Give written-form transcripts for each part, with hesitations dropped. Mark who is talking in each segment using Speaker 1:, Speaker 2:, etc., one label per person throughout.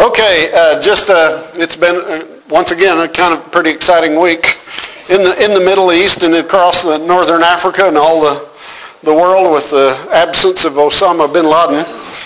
Speaker 1: It's been once again a kind of pretty exciting week in the Middle East and across the northern Africa and all the world with the absence of Osama bin Laden.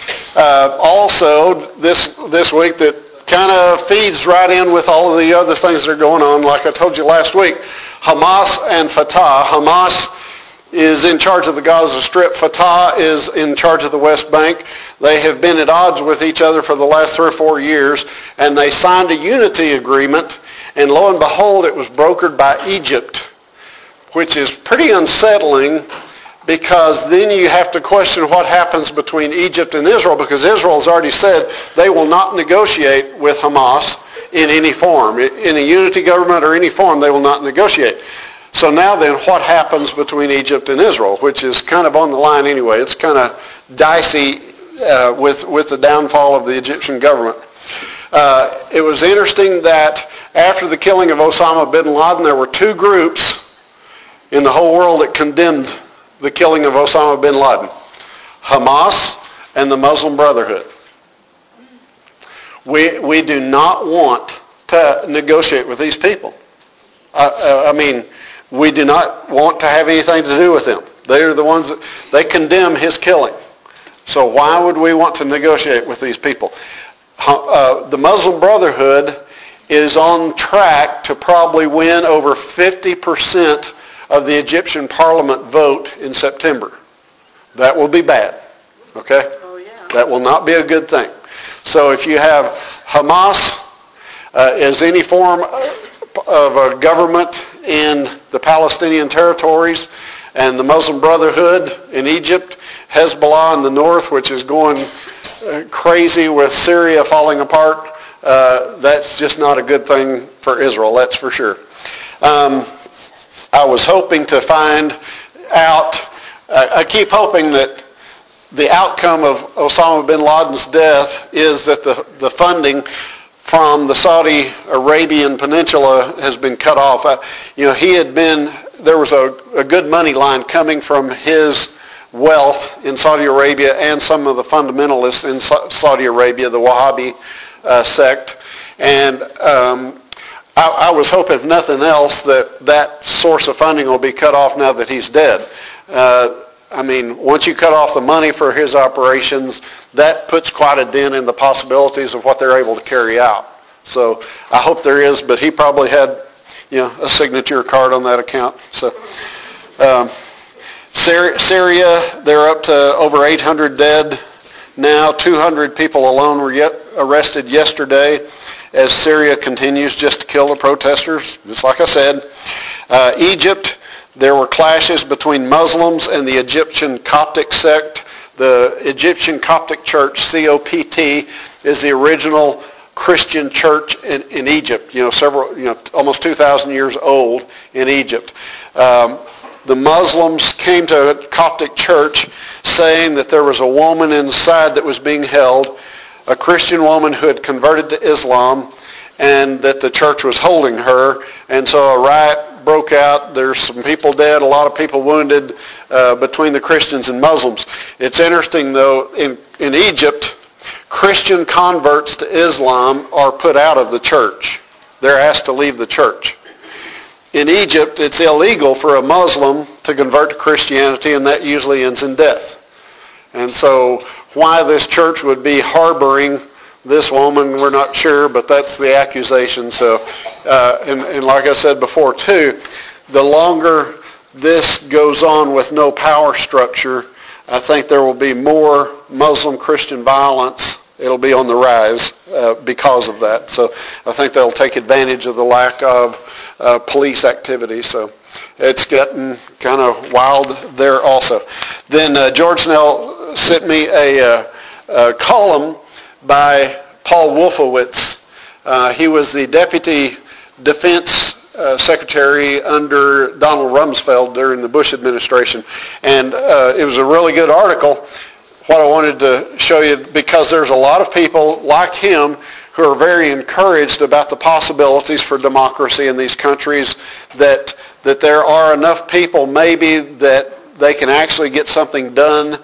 Speaker 1: Also, this week that kind of feeds right in with all of the other things that are going on. Like I told you last week, Hamas and Fatah. Hamas is in charge of the Gaza Strip. Fatah is in charge of the West Bank. They have been at odds with each other for the last 3 or 4 years, and they signed a unity agreement, and lo and behold, it was brokered by Egypt, which is pretty unsettling because then you have to question what happens between Egypt and Israel, because Israel has already said they will not negotiate with Hamas in any form. In a unity government or any form, they will not negotiate. So now then, what happens between Egypt and Israel, which is kind of on the line anyway. It's kind of dicey with the downfall of the Egyptian government. It was interesting that after the killing of Osama bin Laden, there were 2 groups in the whole world that condemned the killing of Osama bin Laden: Hamas and the Muslim Brotherhood. We do not want to negotiate with these people. We do not want to have anything to do with them. They are the ones that, they condemn his killing. So why would we want to negotiate with these people? The Muslim Brotherhood is on track to probably win over 50% of the Egyptian parliament vote in September. That will be bad. Okay?
Speaker 2: Oh, yeah.
Speaker 1: That will not be a good thing. So if you have Hamas as any form of a government in the Palestinian territories, and the Muslim Brotherhood in Egypt, Hezbollah in the north, which is going crazy with Syria falling apart, that's just not a good thing for Israel, that's for sure. I was hoping to find out, I keep hoping that the outcome of Osama bin Laden's death is that the funding from the Saudi Arabian Peninsula has been cut off. There was a good money line coming from his wealth in Saudi Arabia and some of the fundamentalists in Saudi Arabia, the Wahhabi sect. And I was hoping, if nothing else, that source of funding will be cut off now that he's dead. Once you cut off the money for his operations, that puts quite a dent in the possibilities of what they're able to carry out. So I hope there is, but he probably had, a signature card on that account. So Syria, they're up to over 800 dead now. 200 people alone were arrested yesterday as Syria continues just to kill the protesters, just like I said. Egypt, there were clashes between Muslims and the Egyptian Coptic sect. The Egyptian Coptic Church, COPT, is the original Christian church in Egypt. Almost 2,000 years old in Egypt. The Muslims came to a Coptic church saying that there was a woman inside that was being held, a Christian woman who had converted to Islam, and that the church was holding her. And so a riot broke out. There's some people dead, a lot of people wounded between the Christians and Muslims. It's interesting, though, in Egypt, Christian converts to Islam are put out of the church. They're asked to leave the church. In Egypt, it's illegal for a Muslim to convert to Christianity, and that usually ends in death. And so why this church would be harboring this woman, we're not sure, but that's the accusation. So, and like I said before too, the longer this goes on with no power structure, I think there will be more Muslim-Christian violence. It'll be on the rise because of that. So I think they'll take advantage of the lack of police activity. So it's getting kind of wild there also. Then George Snell sent me a column by Paul Wolfowitz. He was the Deputy Defense Secretary under Donald Rumsfeld during the Bush administration. And it was a really good article. What I wanted to show you, because there's a lot of people like him who are very encouraged about the possibilities for democracy in these countries, that there are enough people maybe that they can actually get something done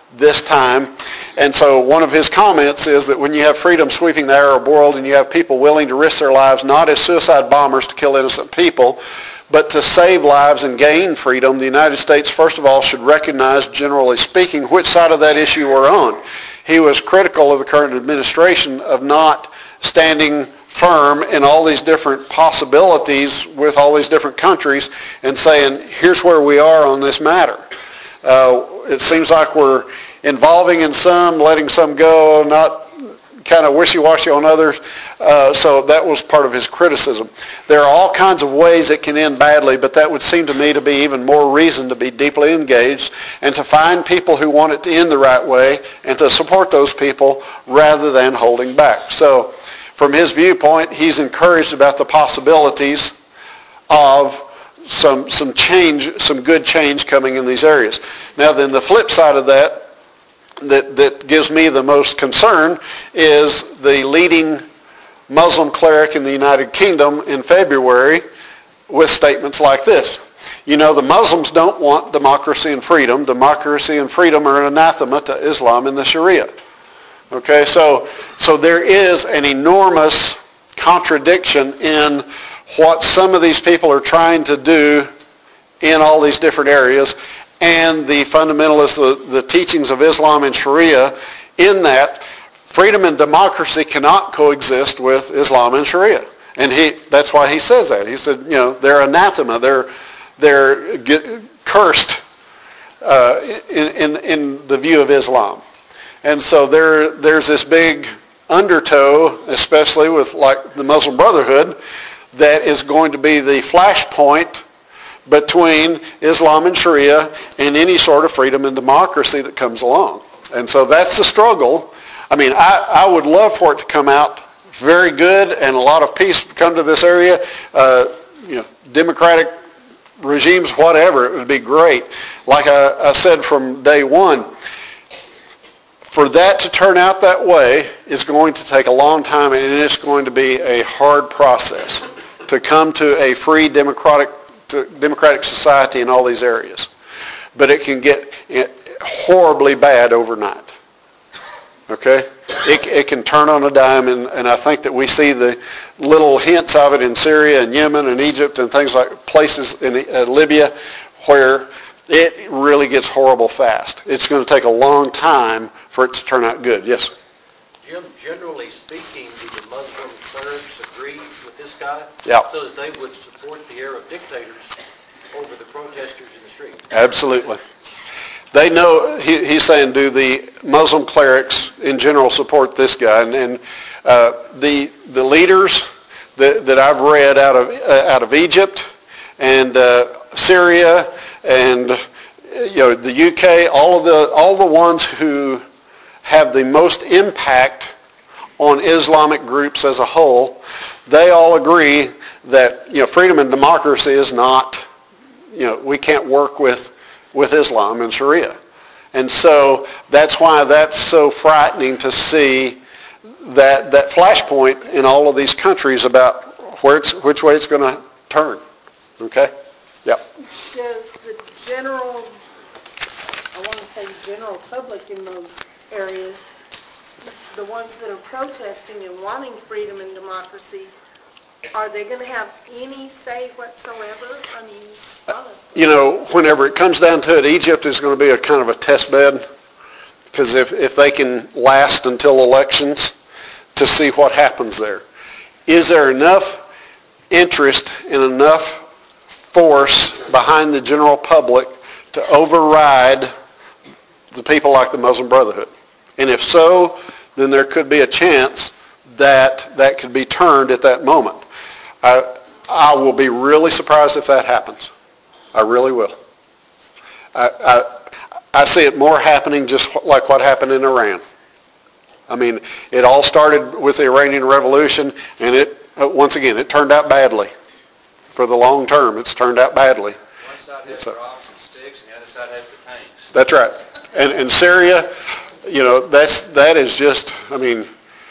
Speaker 1: this time. And so one of his comments is that when you have freedom sweeping the Arab world and you have people willing to risk their lives not as suicide bombers to kill innocent people, but to save lives and gain freedom, the United States, first of all, should recognize, generally speaking, which side of that issue we're on. He was critical of the current administration of not standing firm in all these different possibilities with all these different countries and saying, here's where we are on this matter. It seems like we're involving in some, letting some go, not kind of wishy-washy on others. So that was part of his criticism. There are all kinds of ways it can end badly, but that would seem to me to be even more reason to be deeply engaged and to find people who want it to end the right way and to support those people rather than holding back. So from his viewpoint, he's encouraged about the possibilities of some change, some good change coming in these areas. Now then the flip side of that gives me the most concern is the leading Muslim cleric in the United Kingdom in February with statements like this. You know, the Muslims don't want democracy and freedom. Democracy and freedom are an anathema to Islam and the Sharia. Okay, so there is an enormous contradiction in what some of these people are trying to do in all these different areas and the fundamentalists, the teachings of Islam and Sharia, in that freedom and democracy cannot coexist with Islam and Sharia. And that's why he says that. He said, you know, they're anathema. They're cursed in the view of Islam. And so there's this big undertow, especially with like the Muslim Brotherhood, that is going to be the flashpoint between Islam and Sharia and any sort of freedom and democracy that comes along. And so that's the struggle. I mean, I would love for it to come out very good and a lot of peace come to this area. You know, democratic regimes, whatever, it would be great. Like I said from day one, for that to turn out that way is going to take a long time, and it's going to be a hard process to come to a free democratic society in all these areas. But it can get horribly bad overnight. Okay? It can turn on a dime, and I think that we see the little hints of it in Syria and Yemen and Egypt and things like places in Libya where it really gets horrible fast. It's going to take a long time for it to turn out good. Yes?
Speaker 2: Jim, generally speaking, do the Muslim clerics agree with this guy?
Speaker 1: Yeah.
Speaker 2: So that they would support the Arab dictators over the protesters in the street?
Speaker 1: Absolutely. They know, he's saying, do the Muslim clerics in general support this guy? And the leaders that I've read out of Egypt and Syria and the UK, all the ones who have the most impact on Islamic groups as a whole, they all agree that freedom and democracy is not, we can't work with Islam and Sharia. And so that's why that's so frightening to see that flashpoint in all of these countries about which way it's going to turn. Okay? Yep.
Speaker 3: Does the general public in those areas, the ones that are protesting and wanting freedom and democracy, are they going to have any say whatsoever? I mean, honestly.
Speaker 1: Whenever it comes down to it, Egypt is going to be a kind of a test bed, because if they can last until elections to see what happens there. Is there enough interest and enough force behind the general public to override the people like the Muslim Brotherhood? And if so, then there could be a chance that could be turned at that moment. I will be really surprised if that happens. I really will. I see it more happening just like what happened in Iran. I mean, it all started with the Iranian Revolution, and once again, it turned out badly. For the long term, it's turned out badly.
Speaker 2: One side has rocks and sticks, and the other side has the tanks.
Speaker 1: That's right. And Syria, that is just, I mean,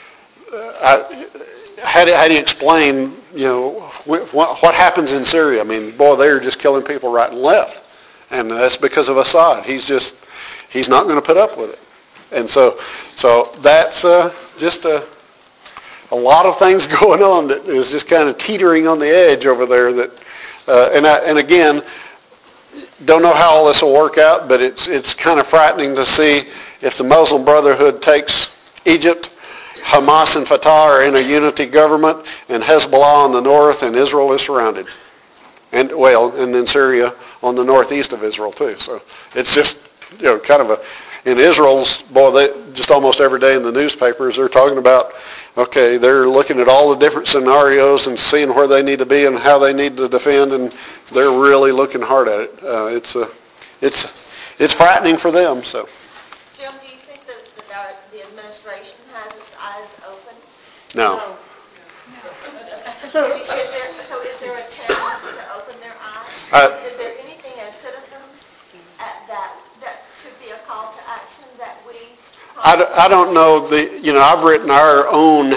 Speaker 1: how do you explain, what happens in Syria? I mean, boy, they're just killing people right and left. And that's because of Assad. He's just, he's not going to put up with it. And so that's just a lot of things going on that is just kind of teetering on the edge over there. That and again, don't know how all this will work out, but it's kind of frightening to see if the Muslim Brotherhood takes Egypt, Hamas and Fatah are in a unity government, and Hezbollah on the north, and Israel is surrounded. And then Syria on the northeast of Israel too. So it's just, kind of in Israel's, they just almost every day in the newspapers, they're talking about, okay, they're looking at all the different scenarios and seeing where they need to be and how they need to defend, and they're really looking hard at it. It's frightening for them, so.
Speaker 4: Jim, do you think that the administration has its eyes open?
Speaker 1: No.
Speaker 4: So is there a chance to open their eyes? Is there anything as citizens that should be a call to action that we...
Speaker 1: I don't know. I've written our own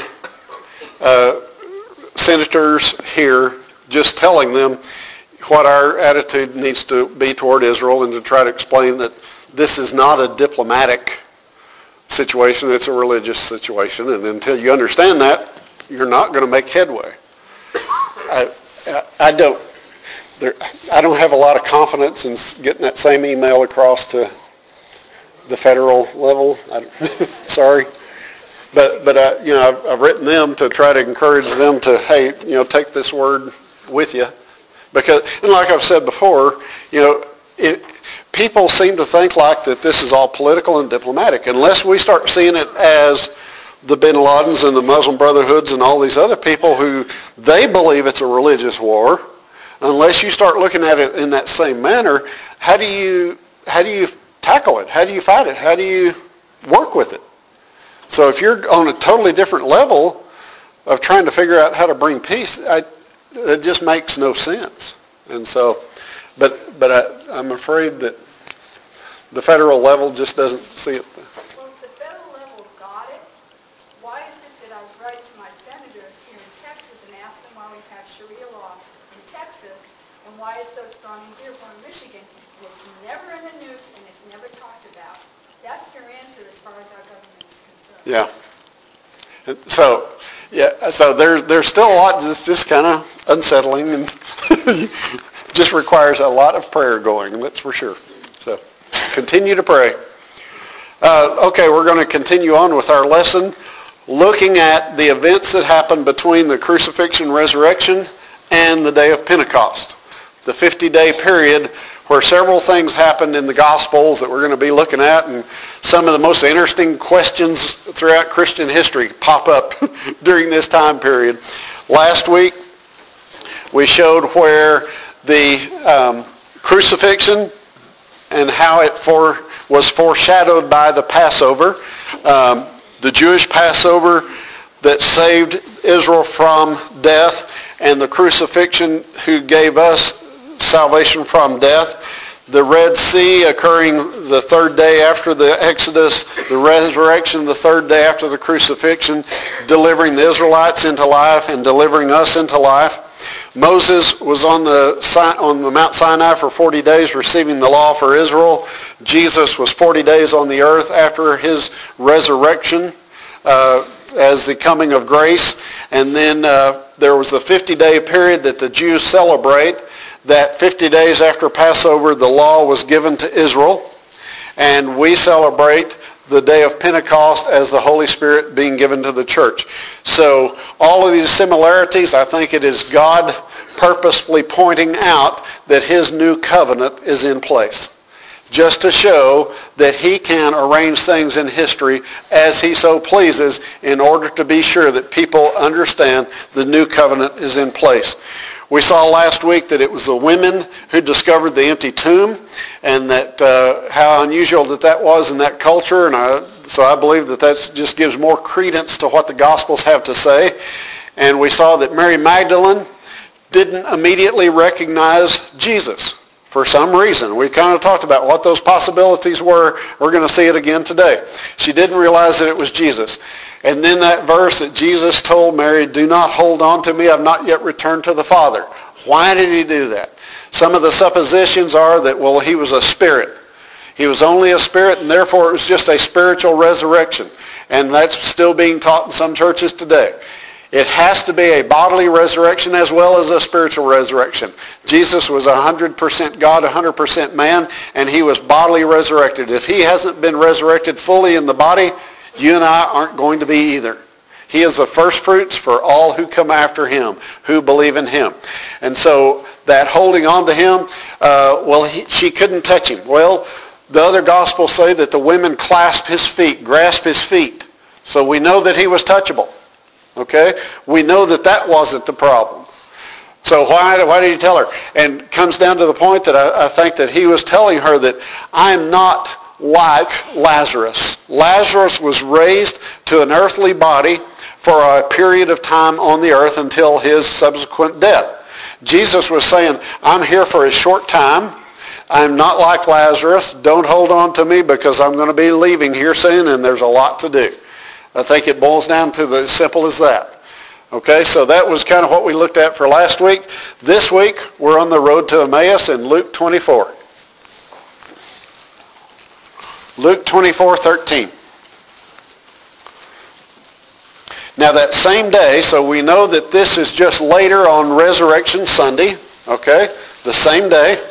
Speaker 1: senators here just telling them what our attitude needs to be toward Israel and to try to explain that this is not a diplomatic situation, it's a religious situation, and until you understand that, you're not going to make headway. I don't have a lot of confidence in getting that same email across to the federal level. Sorry. But I've written them to try to encourage them to, hey, take this word with you. Because, and like I've said before, people seem to think like that this is all political and diplomatic. Unless we start seeing it as the Bin Ladens and the Muslim Brotherhoods and all these other people who they believe it's a religious war, unless you start looking at it in that same manner, how do you tackle it? How do you fight it? How do you work with it? So if you're on a totally different level of trying to figure out how to bring peace, it just makes no sense. And so, but I'm afraid that the federal level just doesn't see it.
Speaker 5: Well, if the federal level got it, why is it that I write to my senators here in Texas and ask them why we have Sharia law in Texas and why it's so strong in Dearborn, Michigan, and it's never in the news and it's never talked about? That's your answer as far as our government is concerned.
Speaker 1: Yeah. So there's still a lot that's just kind of unsettling and just requires a lot of prayer going, that's for sure. So continue to pray. Okay, we're going to continue on with our lesson, looking at the events that happened between the crucifixion and resurrection and the day of Pentecost, the 50-day period where several things happened in the Gospels that we're going to be looking at, and some of the most interesting questions throughout Christian history pop up during this time period. Last week, we showed where the crucifixion and how it was foreshadowed by the Passover, the Jewish Passover that saved Israel from death, and the crucifixion who gave us salvation from death. The Red Sea occurring the third day after the Exodus, the resurrection the third day after the crucifixion, delivering the Israelites into life and delivering us into life. Moses was on the Mount Sinai for 40 days receiving the law for Israel. Jesus was 40 days on the earth after his resurrection as the coming of grace. And then there was the 50-day period that the Jews celebrate. That 50 days after Passover, the law was given to Israel. And we celebrate the day of Pentecost as the Holy Spirit being given to the church. So all of these similarities, I think it is God purposefully pointing out that his new covenant is in place, just to show that he can arrange things in history as he so pleases in order to be sure that people understand the new covenant is in place. We saw last week that it was the women who discovered the empty tomb, and that how unusual that was in that culture. And so I believe that just gives more credence to what the Gospels have to say. And we saw that Mary Magdalene didn't immediately recognize Jesus for some reason. We kind of talked about what those possibilities were. We're going to see it again today. She didn't realize that it was Jesus. And then that verse that Jesus told Mary, do not hold on to me, I've not yet returned to the Father. Why did he do that? Some of the suppositions are that, well, he was a spirit. He was only a spirit, and therefore it was just a spiritual resurrection. And that's still being taught in some churches today. It has to be a bodily resurrection as well as a spiritual resurrection. Jesus was 100% God, 100% man, and he was bodily resurrected. If he hasn't been resurrected fully in the body, you and I aren't going to be either. He is the first fruits for all who come after him, who believe in him. And so that holding on to him, she couldn't touch him. Well, the other gospels say that the women clasped his feet, grasped his feet. So we know that he was touchable. Okay? We know that that wasn't the problem. So why did he tell her? And it comes down to the point that I think that he was telling her that I'm not like Lazarus. Lazarus was raised to an earthly body for a period of time on the earth until his subsequent death. Jesus was saying, I'm here for a short time. I'm not like Lazarus. Don't hold on to me because I'm going to be leaving here soon and there's a lot to do. I think it boils down to as simple as that. Okay, so that was kind of what we looked at for last week. This week, we're on the road to Emmaus in Luke 24. Luke 24:13. Now that same day, so we know that this is just later on Resurrection Sunday, okay, the same day,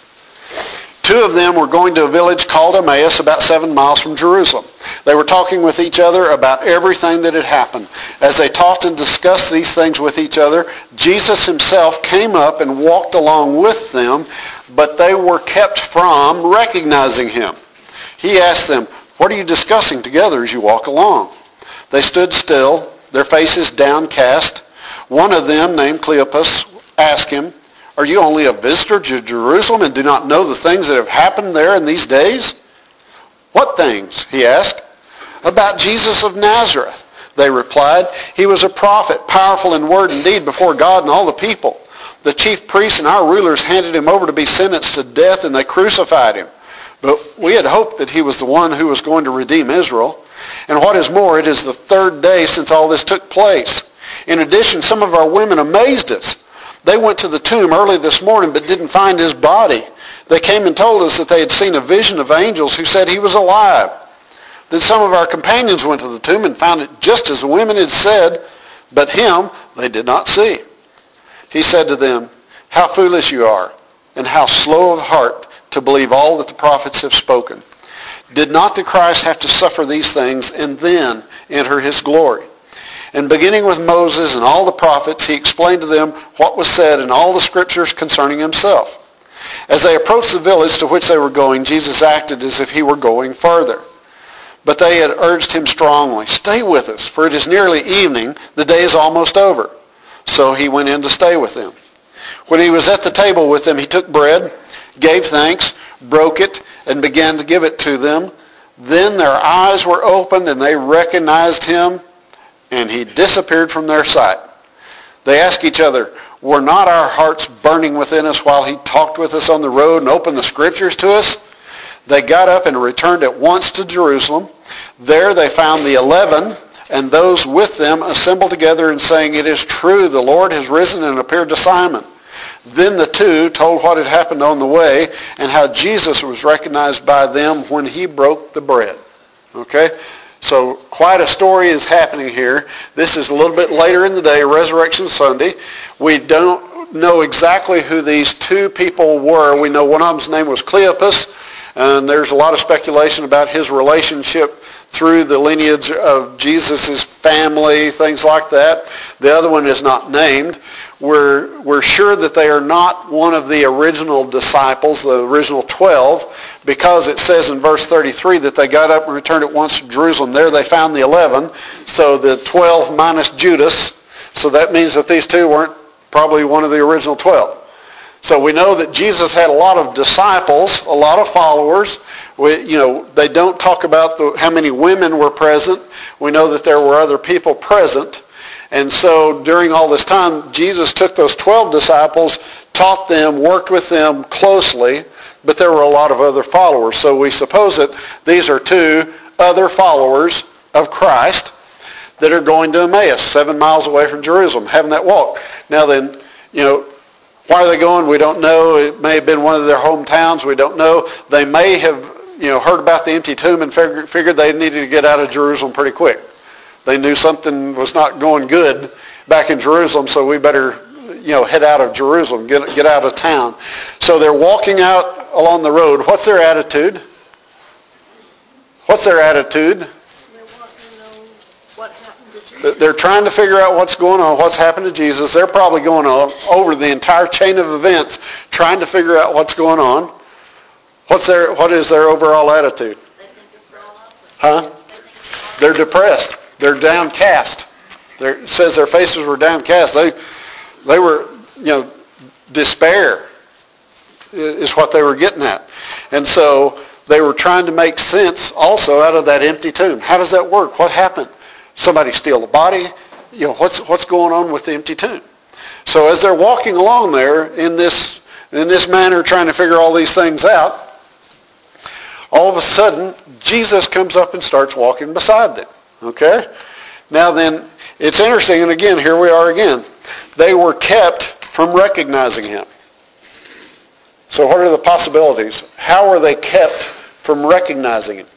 Speaker 1: two of them were going to a village called Emmaus, about 7 miles from Jerusalem. They were talking with each other about everything that had happened. As they talked and discussed these things with each other, Jesus himself came up and walked along with them, but they were kept from recognizing him. He asked them, what are you discussing together as you walk along? They stood still, their faces downcast. One of them, named Cleopas, asked him, are you only a visitor to Jerusalem and do not know the things that have happened there in these days? What things? He asked. About Jesus of Nazareth, they replied. He was a prophet, powerful in word and deed before God and all the people. The chief priests and our rulers handed him over to be sentenced to death, and they crucified him. But we had hoped that he was the one who was going to redeem Israel. And what is more, it is the third day since all this took place. In addition, some of our women amazed us. They went to the tomb early this morning but didn't find his body. They came and told us that they had seen a vision of angels who said he was alive. Then some of our companions went to the tomb and found it just as the women had said, but him they did not see. He said to them, how foolish you are, and how slow of heart to believe all that the prophets have spoken. Did not the Christ have to suffer these things and then enter his glory? And beginning with Moses and all the prophets, he explained to them what was said in all the scriptures concerning himself. As they approached the village to which they were going, Jesus acted as if he were going further. But they had urged him strongly, stay with us, for it is nearly evening, the day is almost over. So he went in to stay with them. When he was at the table with them, he took bread, gave thanks, broke it, and began to give it to them. Then their eyes were opened and they recognized him, and he disappeared from their sight. They asked each other, were not our hearts burning within us while he talked with us on the road and opened the scriptures to us? They got up and returned at once to Jerusalem. There they found the 11 and those with them assembled together and saying, it is true, the Lord has risen and appeared to Simon. Then the two told what had happened on the way and how Jesus was recognized by them when he broke the bread. Okay? So quite a story is happening here. This is a little bit later in the day, Resurrection Sunday. We don't know exactly who these two people were. We know one of them's name was Cleopas, and there's a lot of speculation about his relationship through the lineage of Jesus' family, things like that. The other one is not named. We're sure that they are not one of the original disciples, the original 12, because it says in verse 33 that they got up and returned at once to Jerusalem. There they found the 11, so the 12 minus Judas. So that means that these two weren't probably one of the original 12. So we know that Jesus had a lot of disciples, a lot of followers. They don't talk about how many women were present. We know that there were other people present. And so during all this time, Jesus took those 12 disciples, taught them, worked with them closely, but there were a lot of other followers. So we suppose that these are two other followers of Christ that are going to Emmaus, 7 miles away from Jerusalem, having that walk. Now then, why are they going? We don't know. It may have been one of their hometowns. We don't know. They may have heard about the empty tomb and figured they needed to get out of Jerusalem pretty quick. They knew something was not going good back in Jerusalem, so we better, head out of Jerusalem, get out of town. So they're walking out along the road. What's their attitude? What's their attitude?
Speaker 3: They want to know what happened to Jesus.
Speaker 1: They're trying to figure out what's going on, what's happened to Jesus. They're probably going over the entire chain of events, trying to figure out what's going on. What is their overall attitude?
Speaker 4: They think it's all over.
Speaker 1: Huh? They're depressed. They're downcast. It says their faces were downcast. They were, despair is what they were getting at. And so they were trying to make sense also out of that empty tomb. How does that work? What happened? Somebody steal the body? What's going on with the empty tomb? So as they're walking along there in this manner, trying to figure all these things out, all of a sudden, Jesus comes up and starts walking beside them. Okay? Now then, it's interesting, and again, here we are again. They were kept from recognizing him. So what are the possibilities? How are they kept from recognizing him?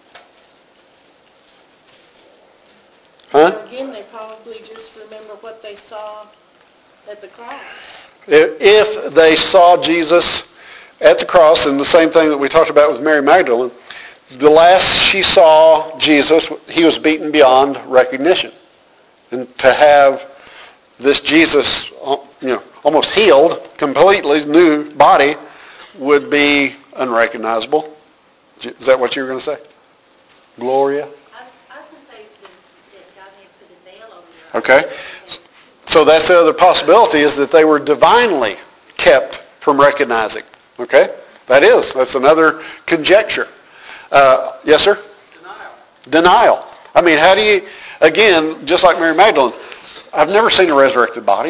Speaker 1: Huh?
Speaker 3: Again, they probably just remember what they saw at the cross.
Speaker 1: If they saw Jesus at the cross, and the same thing that we talked about with Mary Magdalene, the last she saw Jesus, he was beaten beyond recognition. And to have this Jesus, almost healed, completely new body, would be unrecognizable. Is that what you were going to say? Gloria?
Speaker 4: I was going to say that God had put a veil over their eyes.
Speaker 1: Okay. So that's the other possibility, is that they were divinely kept from recognizing. Okay? That's another conjecture. Yes, sir? Denial. I mean, how do you, again, just like Mary Magdalene, I've never seen a resurrected body.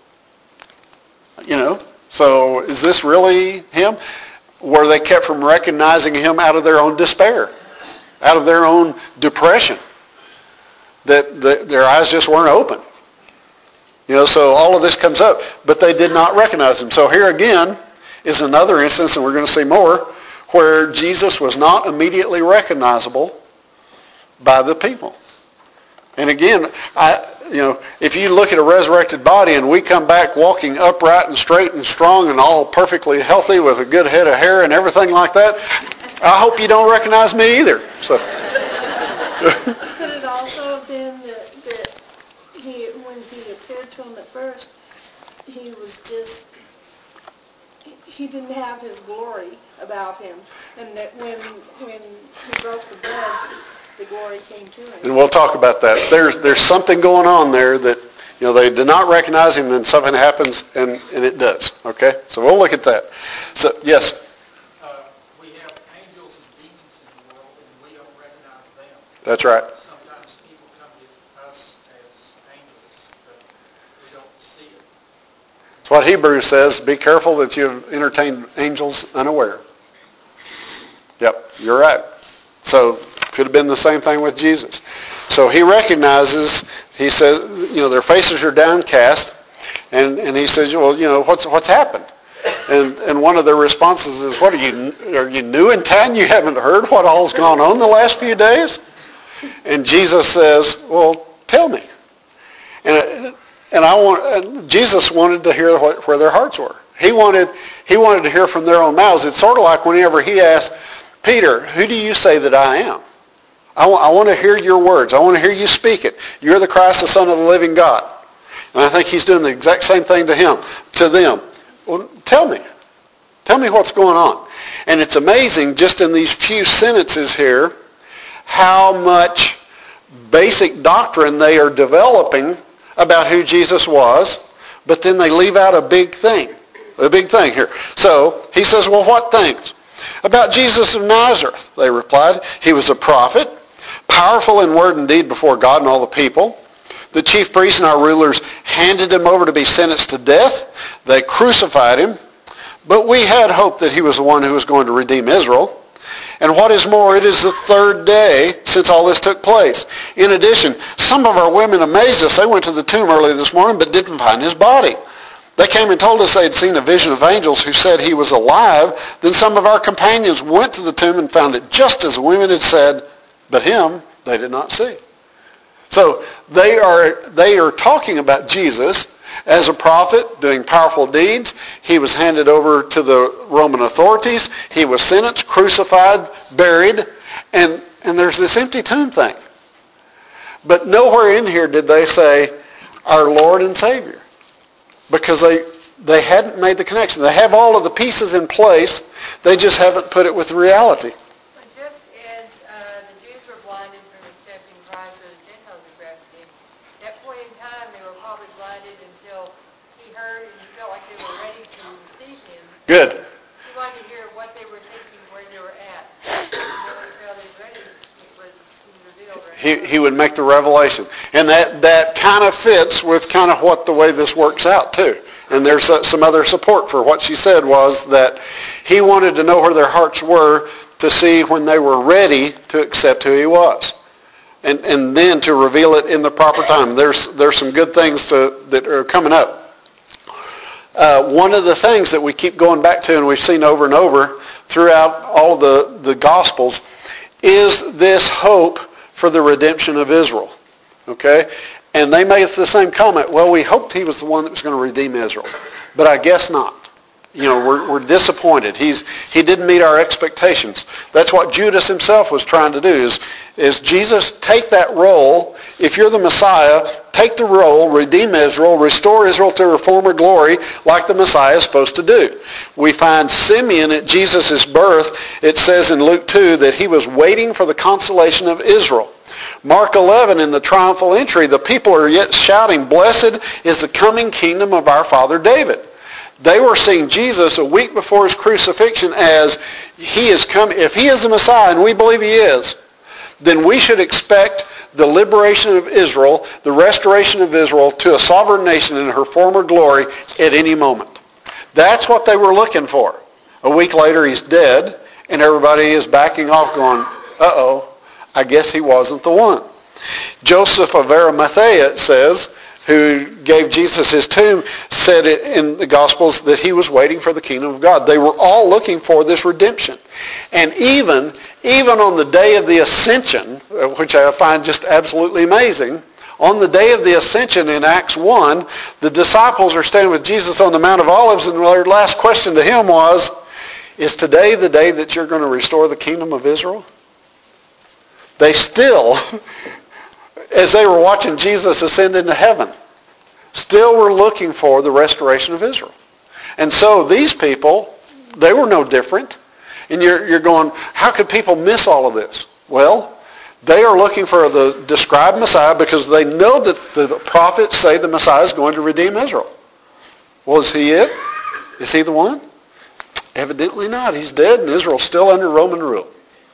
Speaker 1: So is this really him? Were they kept from recognizing him out of their own despair, out of their own depression, that their eyes just weren't open? So all of this comes up, but they did not recognize him. So here again is another instance, and we're going to see more, where Jesus was not immediately recognizable by the people. And again, if you look at a resurrected body and we come back walking upright and straight and strong and all perfectly healthy with a good head of hair and everything like that, I hope you don't recognize me either. So.
Speaker 3: Could it also have been that when he appeared to him at first, he didn't have his glory about him, and that when he broke the bread, the glory came to him?
Speaker 1: And we'll talk about that. There's something going on there that they did not recognize him, then something happens, and it does. Okay, so we'll look at that. So yes.
Speaker 6: We have angels and demons in the world, and we don't recognize them.
Speaker 1: That's right.
Speaker 6: Sometimes people come to us as angels, but we don't see it.
Speaker 1: It's what Hebrews says, be careful that you have entertained angels unaware. Yep, you're right. So could have been the same thing with Jesus. So he recognizes, he says, their faces are downcast, and he says, well, what's happened? And one of their responses is, what are you new in town? You haven't heard what all's gone on the last few days? And Jesus says, well, tell me. And Jesus wanted to hear where their hearts were. He wanted to hear from their own mouths. It's sort of like whenever he asked Peter, who do you say that I am? I want to hear your words. I want to hear you speak it. You're the Christ, the Son of the living God. And I think he's doing the exact same thing to them. Well, tell me. Tell me what's going on. And it's amazing just in these few sentences here how much basic doctrine they are developing about who Jesus was, but then they leave out a big thing here. So he says, well, what things? About Jesus of Nazareth, they replied. He was a prophet, powerful in word and deed before God and all the people. The chief priests and our rulers handed him over to be sentenced to death. They crucified him, but we had hoped that he was the one who was going to redeem Israel. And what is more, it is the third day since all this took place. In addition, some of our women amazed us. They went to the tomb early this morning but didn't find his body. They came and told us they had seen a vision of angels who said he was alive. Then some of our companions went to the tomb and found it just as the women had said, but him they did not see. So they are talking about Jesus as a prophet doing powerful deeds. He was handed over to the Roman authorities. He was sentenced, crucified, buried, and there's this empty tomb thing. But nowhere in here did they say, our Lord and Savior. Because they hadn't made the connection. They have all of the pieces in place. They just haven't put it with reality.
Speaker 7: But just as the Jews were blinded from accepting Christ as the Gentiles were grafted in, at that point in time they were probably blinded until he heard and he felt like they were ready to receive him.
Speaker 1: Good.
Speaker 7: He wanted to hear what they were thinking, where they were at. And then when he felt he was ready, he was revealed.
Speaker 1: He would make the revelation. And that kind of fits with kind of what the way this works out too. And there's some other support for what she said was that he wanted to know where their hearts were to see when they were ready to accept who he was. And then to reveal it in the proper time. There's some good things that are coming up. One of the things that we keep going back to and we've seen over and over throughout all the Gospels is this hope for the redemption of Israel. Okay? And they made the same comment, well, we hoped he was the one that was going to redeem Israel. But I guess not. You know, we're disappointed. He didn't meet our expectations. That's what Judas himself was trying to do, is Jesus take that role. If you're the Messiah, take the role, redeem Israel, restore Israel to her former glory like the Messiah is supposed to do. We find Simeon at Jesus' birth, it says in Luke 2 that he was waiting for the consolation of Israel. Mark 11, in the triumphal entry, the people are yet shouting, blessed is the coming kingdom of our father David. They were seeing Jesus a week before his crucifixion as he is coming. If he is the Messiah, and we believe he is, then we should expect the liberation of Israel, the restoration of Israel to a sovereign nation in her former glory at any moment. That's what they were looking for. A week later, he's dead, and everybody is backing off going, uh-oh, I guess he wasn't the one. Joseph of Arimathea, it says, who gave Jesus his tomb, said it in the Gospels that he was waiting for the kingdom of God. They were all looking for this redemption. And even on the day of the Ascension, which I find just absolutely amazing, on the day of the Ascension in Acts 1, the disciples are standing with Jesus on the Mount of Olives, and their last question to him was, is today the day that you're going to restore the kingdom of Israel? They still, as they were watching Jesus ascend into heaven, still were looking for the restoration of Israel. And so these people, they were no different. And you're going, how could people miss all of this? Well, they are looking for the described Messiah because they know that the prophets say the Messiah is going to redeem Israel. Well, is he it? Is he the one? Evidently not. He's dead and Israel's still under Roman rule.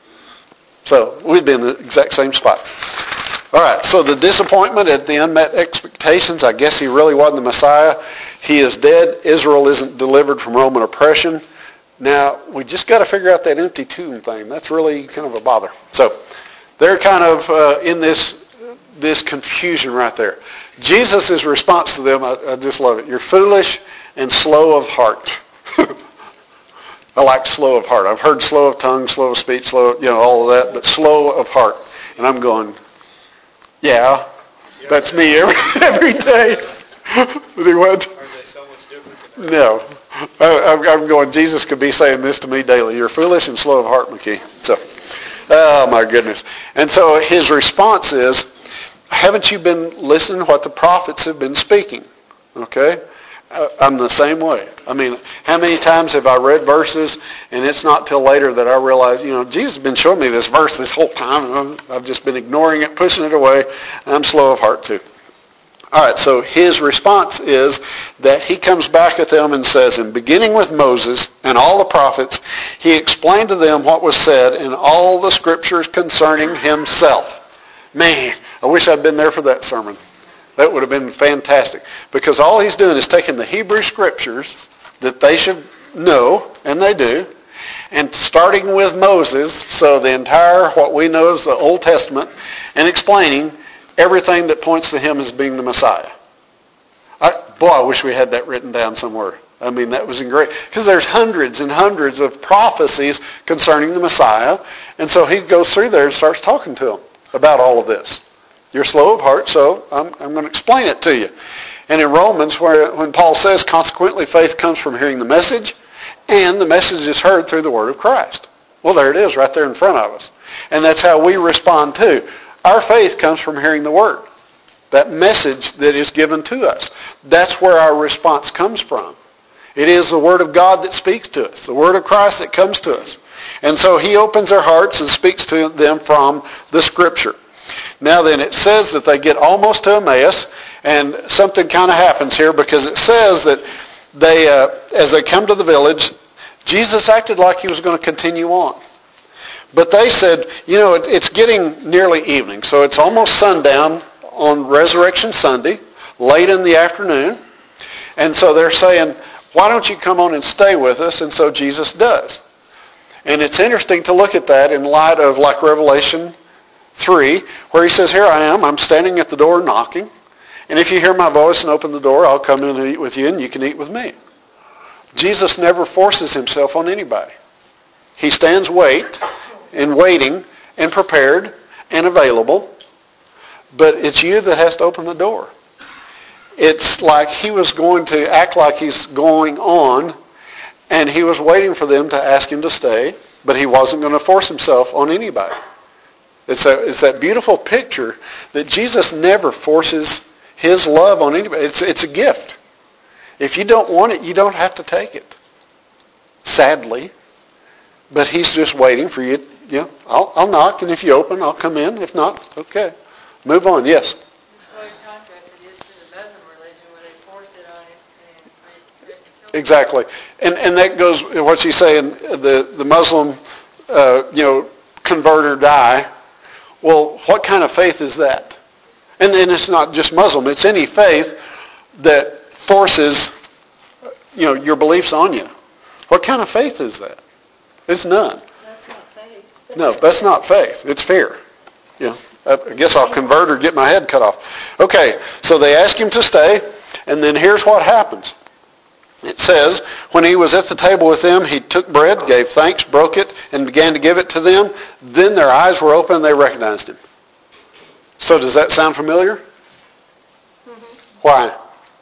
Speaker 1: So we'd be in the exact same spot. All right, so the disappointment at the unmet expectations, I guess he really wasn't the Messiah. He is dead. Israel isn't delivered from Roman oppression. Now, we just got to figure out that empty tomb thing. That's really kind of a bother. So they're kind of in this confusion right there. Jesus' response to them, I just love it. You're foolish and slow of heart. I like slow of heart. I've heard slow of tongue, slow of speech, slow, all of that, but slow of heart. And I'm going, yeah, that's me every day. What?
Speaker 6: Are they so much different?
Speaker 1: No. I'm going, Jesus could be saying this to me daily. You're foolish and slow of heart, McKee. So, oh my goodness. And so his response is, haven't you been listening to what the prophets have been speaking? Okay? I'm the same way. I mean, how many times have I read verses and it's not till later that I realize, Jesus has been showing me this verse this whole time and I've just been ignoring it, pushing it away. I'm slow of heart too. All right, so his response is that he comes back at them and says, in beginning with Moses and all the prophets, he explained to them what was said in all the scriptures concerning himself. Man, I wish I'd been there for that sermon. That would have been fantastic. Because all he's doing is taking the Hebrew scriptures that they should know, and they do, and starting with Moses, so the entire, what we know as the Old Testament, and explaining everything that points to him as being the Messiah. Boy, I wish we had that written down somewhere. I mean, that was great. Because there's hundreds and hundreds of prophecies concerning the Messiah. And so he goes through there and starts talking to them about all of this. You're slow of heart, so I'm going to explain it to you. And in Romans, when Paul says, consequently, faith comes from hearing the message, and the message is heard through the word of Christ. Well, there it is right there in front of us. And that's how we respond too. Our faith comes from hearing the word. That message that is given to us. That's where our response comes from. It is the word of God that speaks to us. The word of Christ that comes to us. And so he opens their hearts and speaks to them from the scripture. Now then, it says that they get almost to Emmaus, and something kind of happens here, because it says that they, as they come to the village, Jesus acted like he was going to continue on. But they said, it's getting nearly evening, so it's almost sundown on Resurrection Sunday, late in the afternoon. And so they're saying, why don't you come on and stay with us? And so Jesus does. And it's interesting to look at that in light of like Revelation 3, where he says, here I am, I'm standing at the door knocking. And if you hear my voice and open the door, I'll come in and eat with you, and you can eat with me. Jesus never forces himself on anybody. He stands waiting and prepared and available. But it's you that has to open the door. It's like he was going to act like he's going on, and he was waiting for them to ask him to stay, but he wasn't going to force himself on anybody. It's that beautiful picture that Jesus never forces his love on anybody. It's a gift. If you don't want it, you don't have to take it. Sadly. But he's just waiting for you. I'll knock, and if you open, I'll come in. If not, okay. Move on, yes?
Speaker 7: What a contrast it is to the Muslim religion where they forced it on him and
Speaker 1: exactly. And that goes, what's he saying, the Muslim, convert or die. Well, what kind of faith is that? And then it's not just Muslim, it's any faith that forces, your beliefs on you. What kind of faith is that? It's none.
Speaker 3: That's not faith.
Speaker 1: No, that's not faith. It's fear. I guess I'll convert or get my head cut off. Okay, so they ask him to stay, and then here's what happens. It says, when he was at the table with them, he took bread, gave thanks, broke it, and began to give it to them. Then their eyes were open and they recognized him. So does that sound familiar? Mm-hmm. Why?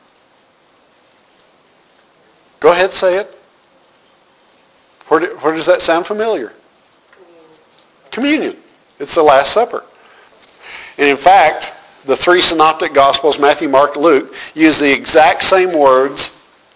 Speaker 1: Go ahead, say it. Where does that sound familiar? Communion. It's the Last Supper. And in fact, the three synoptic Gospels, Matthew, Mark, Luke, use the exact same words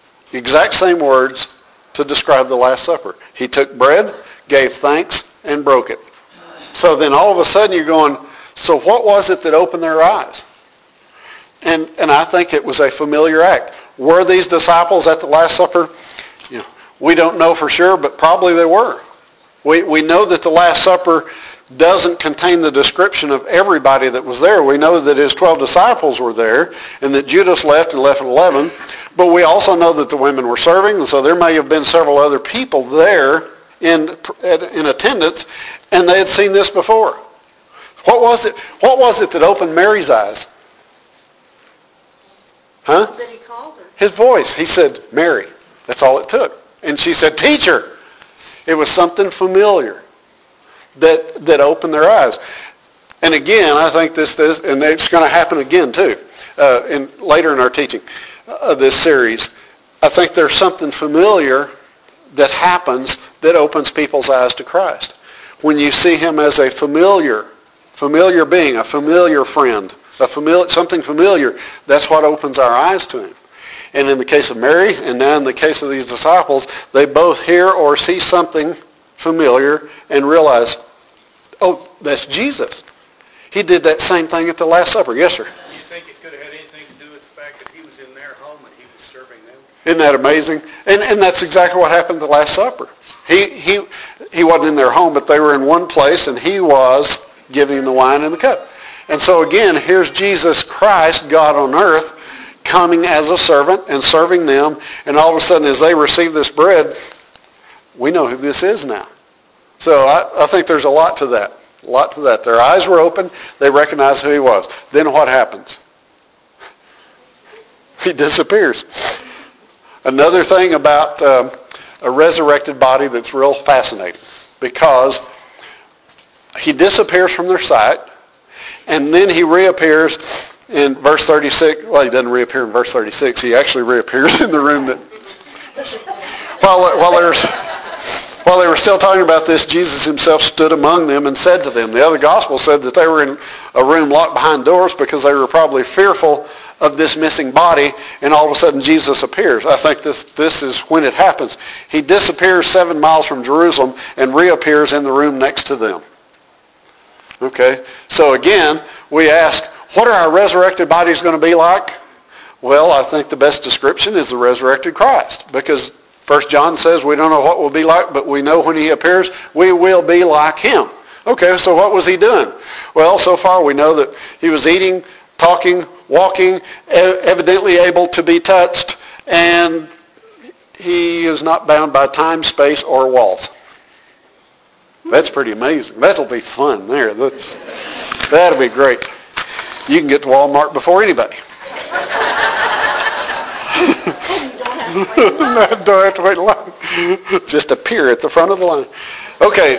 Speaker 1: to describe the Last Supper. He took bread, gave thanks, and broke it. So then all of a sudden you're going, so what was it that opened their eyes? And I think it was a familiar act. Were these disciples at the Last Supper? We don't know for sure, but probably they were. We know that the Last Supper doesn't contain the description of everybody that was there. We know that his 12 disciples were there and that Judas left and left at 11. But we also know that the women were serving, and so there may have been several other people there in attendance, and they had seen this before. What was it that opened Mary's eyes? Huh?
Speaker 3: That he called her.
Speaker 1: His voice. He said, Mary. That's all it took. And she said, teacher. It was something familiar that opened their eyes. And again, I think this and it's going to happen again too, later in our teaching of this series. I think there's something familiar that happens that opens people's eyes to Christ. When you see him as a familiar being, a familiar friend, something familiar, that's what opens our eyes to him. And in the case of Mary, and now in the case of these disciples, they both hear or see something familiar and realize, oh, that's Jesus. He did that same thing at the Last Supper. Yes, sir?
Speaker 8: Do you think it could have had anything to do with the fact that he was in their home and he was serving them?
Speaker 1: Isn't that amazing? And that's exactly what happened at the Last Supper. He wasn't in their home, but they were in one place, and he was giving the wine and the cup. And so again, here's Jesus Christ, God on earth, coming as a servant and serving them. And all of a sudden, as they receive this bread, we know who this is now. So I think there's a lot to that. A lot to that. Their eyes were open. They recognized who he was. Then what happens? He disappears. Another thing about a resurrected body that's real fascinating, because he disappears from their sight, and then he reappears in verse 36. Well, he doesn't reappear in verse 36. He actually reappears in the room that while they were still talking about this, Jesus himself stood among them and said to them. The other gospel said that they were in a room locked behind doors because they were probably fearful of this missing body, and all of a sudden Jesus appears. I think this is when it happens. He disappears 7 miles from Jerusalem and reappears in the room next to them. Okay, so again, we ask, what are our resurrected bodies going to be like? Well, I think the best description is the resurrected Christ, because 1 John says we don't know what we'll be like, but we know when he appears, we will be like him. Okay, so what was he doing? Well, so far we know that he was eating, talking, walking, evidently able to be touched, and he is not bound by time, space, or walls. That's pretty amazing. That'll be fun there. That'll be great. You can get to Walmart before anybody. Don't have to wait in line. Just appear at the front of the line. Okay.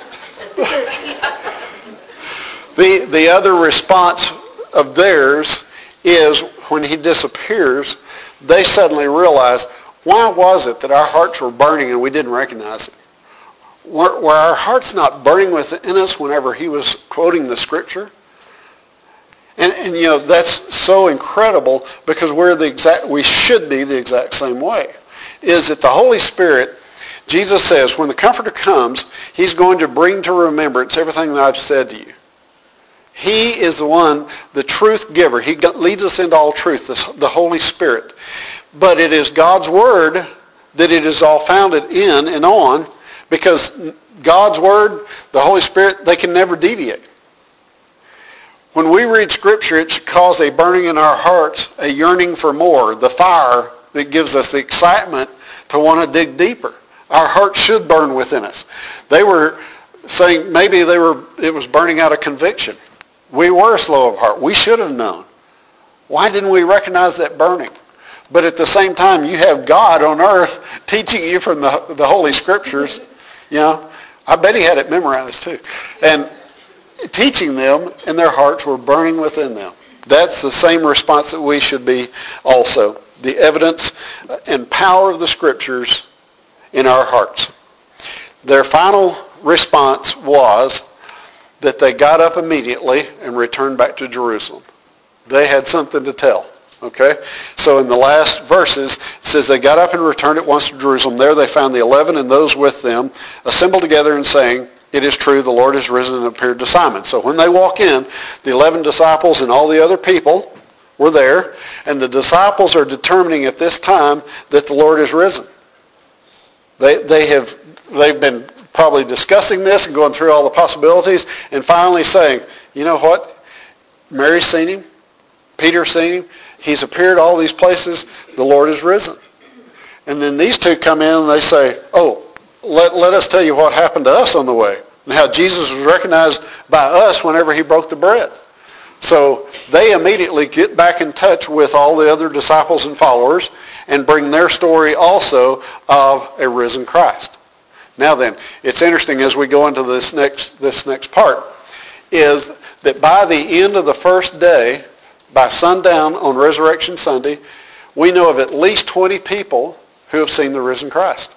Speaker 1: The other response of theirs is when he disappears, they suddenly realize, why was it that our hearts were burning and we didn't recognize it? Were our hearts not burning within us whenever he was quoting the scripture? And you know, that's so incredible, because we should be the exact same way. Is that the Holy Spirit, Jesus says, when the Comforter comes, he's going to bring to remembrance everything that I've said to you. He is the one, the truth giver. He leads us into all truth, the Holy Spirit. But it is God's Word that it is all founded in and on, because God's Word, the Holy Spirit, they can never deviate. When we read Scripture, it should cause a burning in our hearts, a yearning for more, the fire that gives us the excitement to want to dig deeper. Our hearts should burn within us. They were saying maybe it was burning out of conviction. We were slow of heart. We should have known. Why didn't we recognize that burning? But at the same time, you have God on earth teaching you from the Holy Scriptures. You know, I bet he had it memorized too. And teaching them, and their hearts were burning within them. That's the same response that we should be also. The evidence and power of the Scriptures in our hearts. Their final response was that they got up immediately and returned back to Jerusalem. They had something to tell. Okay? So in the last verses, it says they got up and returned at once to Jerusalem. There they found the 11 and those with them assembled together and saying, "It is true, the Lord has risen and appeared to Simon." So when they walk in, the 11 disciples and all the other people were there, and the disciples are determining at this time that the Lord is risen. They've been probably discussing this and going through all the possibilities, and finally saying, you know what? Mary's seen him. Peter's seen him. He's appeared all these places. The Lord is risen. And then these two come in and they say, oh, let us tell you what happened to us on the way, and how Jesus was recognized by us whenever he broke the bread. So they immediately get back in touch with all the other disciples and followers and bring their story also of a risen Christ. Now then, it's interesting as we go into this next part, is that by the end of the first day, by sundown on Resurrection Sunday, we know of at least 20 people who have seen the risen Christ.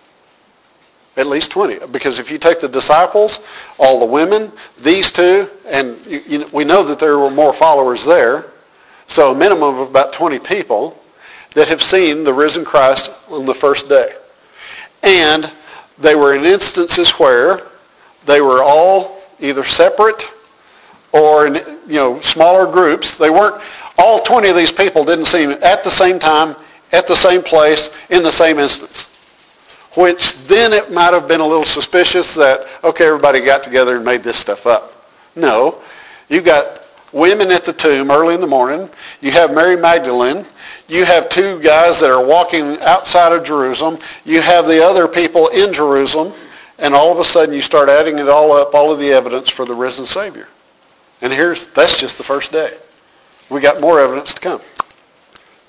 Speaker 1: At least 20. Because if you take the disciples, all the women, these two, and we know that there were more followers there, so a minimum of about 20 people that have seen the risen Christ on the first day. And they were in instances where they were all either separate or in smaller groups. They weren't, all 20 of these people didn't see him at the same time, at the same place, in the same instance. Which then it might have been a little suspicious that, okay, everybody got together and made this stuff up. No. You've got women at the tomb early in the morning. You have Mary Magdalene. You have two guys that are walking outside of Jerusalem. You have the other people in Jerusalem. And all of a sudden you start adding it all up, all of the evidence for the risen Savior. And that's just the first day. We got more evidence to come.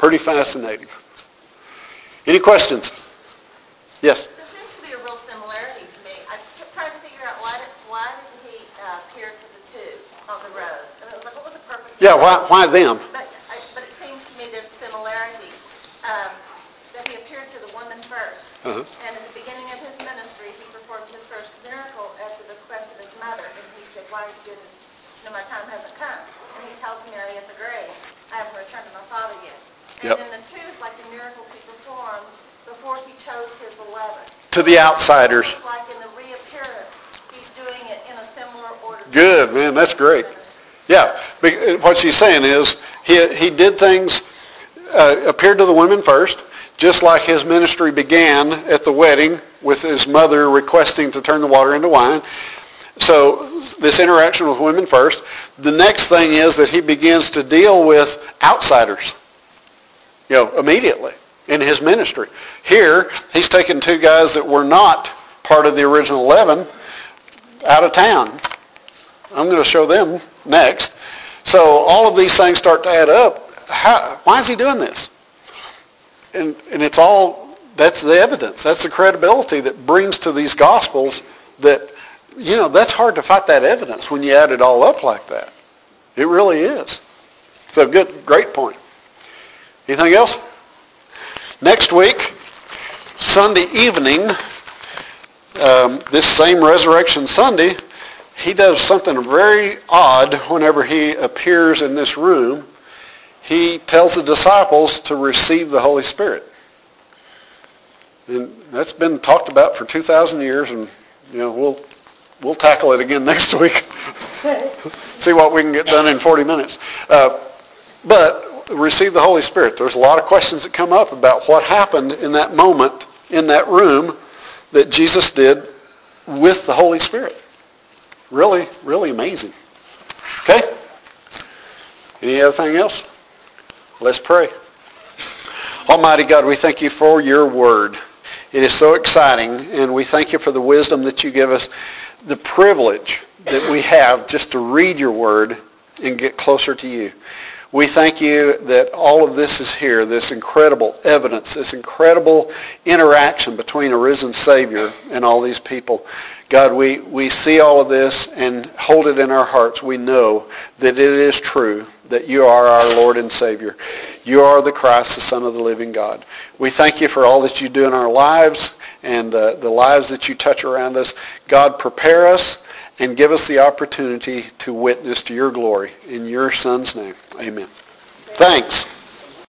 Speaker 1: Pretty fascinating. Any questions? Yes?
Speaker 4: There seems to be a real similarity to me. I kept trying to figure out why didn't he appear to the two on the road? And it was like, what was the purpose?
Speaker 1: Yeah, why them?
Speaker 4: But it seems to me there's a similarity. That he appeared to the woman first.
Speaker 1: Uh-huh.
Speaker 4: And at the beginning of his ministry, he performed his first miracle at the request of his mother. And he said, why did you do this? No, my time hasn't come. And he tells Mary at the grave, I haven't returned to my father yet. And then the two is like the miracles he performed before he chose his 11.
Speaker 1: To the outsiders.
Speaker 4: It's like in the reappearance, he's doing it in a similar order.
Speaker 1: Good, man. That's great. Yeah. What she's saying is he did things, appeared to the women first, just like his ministry began at the wedding with his mother requesting to turn the water into wine. So this interaction with women first. The next thing is that he begins to deal with outsiders, immediately in his ministry. Here, he's taken two guys that were not part of the original 11 out of town. I'm going to show them next. So all of these things start to add up. Why is he doing this? And it's all, that's the evidence. That's the credibility that brings to these Gospels that, that's hard to fight that evidence when you add it all up like that. It really is. So great point. Anything else? Next week, Sunday evening, this same Resurrection Sunday, he does something very odd whenever he appears in this room. He tells the disciples to receive the Holy Spirit. And that's been talked about for 2,000 years, and we'll tackle it again next week. See what we can get done in 40 minutes. But receive the Holy Spirit. There's a lot of questions that come up about what happened in that moment, in that room, that Jesus did with the Holy Spirit. Really, really amazing. Okay? Any other thing else? Let's pray. Almighty God, we thank you for your word. It is so exciting, and we thank you for the wisdom that you give us, the privilege that we have just to read your word and get closer to you. We thank you that all of this is here, this incredible evidence, this incredible interaction between a risen Savior and all these people. God, we see all of this and hold it in our hearts. We know that it is true, that you are our Lord and Savior. You are the Christ, the Son of the living God. We thank you for all that you do in our lives and the lives that you touch around us. God, prepare us and give us the opportunity to witness to your glory. In your Son's name, amen. Thanks.